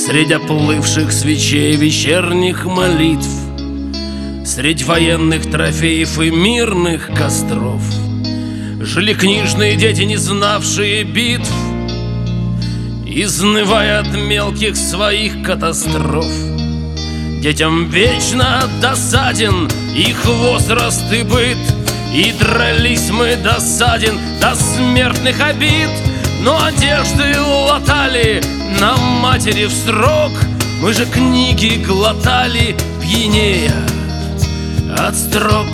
Средь оплывших свечей вечерних молитв, средь военных трофеев и мирных костров жили книжные дети, не знавшие битв, изнывая от мелких своих катастроф. Детям вечно досаден их возраст и быт, и дрались мы досаден до смертных обид. Но одежды латали нам матери в срок, мы же книги глотали, пьянея от строк.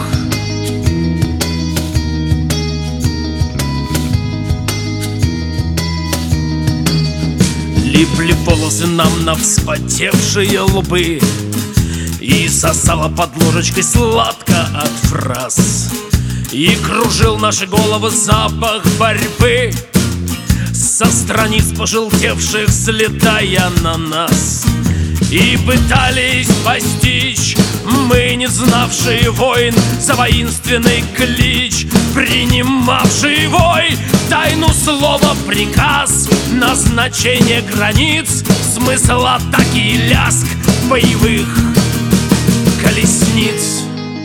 Липли волосы нам на вспотевшие лбы, и сосала под ложечкой сладко от фраз, и кружил наши головы запах борьбы со страниц пожелтевших, слетая на нас. И пытались постичь мы, не знавшие войн, за воинственный клич принимавший вой, тайну слова приказ, назначение границ, смысл атаки и лязг боевых колесниц.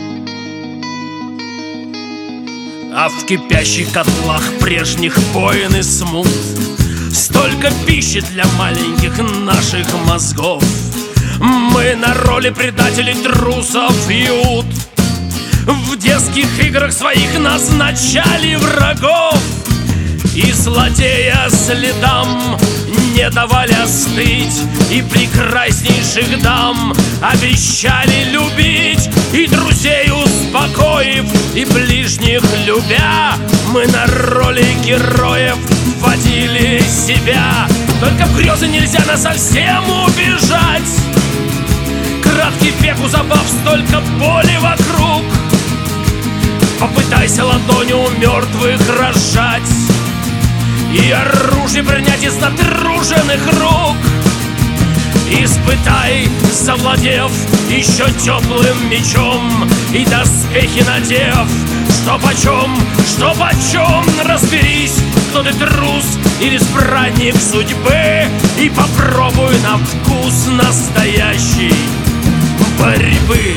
А в кипящих котлах прежних войн и смут столько пищи для маленьких наших мозгов. Мы на роли предателей, трусов и ут в детских играх своих назначали врагов, и злодея следам не давали остыть, и прекраснейших дам обещали любить, и друзей успокоив, и ближних любя, мы на роли героев вводили себя. Только в грезы нельзя насовсем убежать, краткий век у забав, столько боли вокруг. Попытайся ладонью у мертвых разжать и оружие принять из натруженных рук. Испытай, завладев еще теплым мечом, и доспехи надев, что почем, разберись, кто ты, трус или избранник судьбы, и попробуй на вкус настоящей борьбы.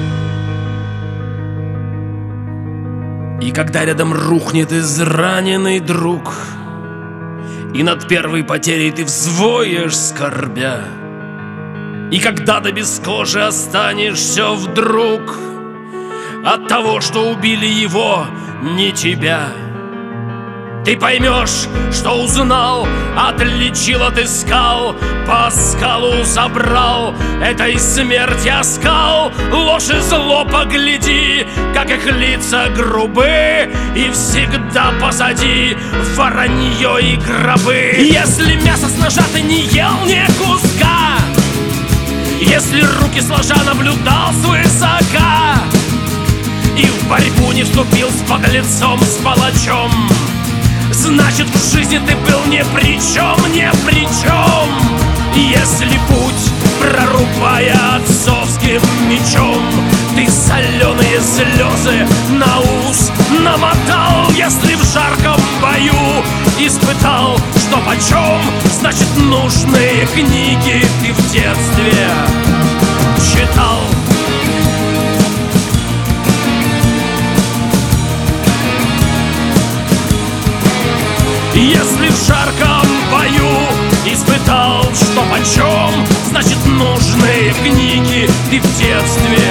И когда рядом рухнет израненный друг, и над первой потерей ты взвоешь скорбя, и когда до без кожи останешься вдруг от того, что убили его, не тебя, ты поймешь, что узнал, отличил, отыскал, по скалу забрал этой смерти оскал. Ложь и зло погляди, как их лица грубы, и всегда позади воронье и гробы. Если мясо с ножа ты не ел ни куска, если руки сложа наблюдал свысока, и в борьбу не вступил с подлецом, с палачом, значит, в жизни ты был ни при чем, ни при чем. Если путь, прорубая отцовским мечом, ты соленые слезы на ус намотал, если в жарком бою испытал, что почем, значит, нужные книги ты в детстве читал. Если в жарком бою испытал, что почем, значит, нужные книги ты в детстве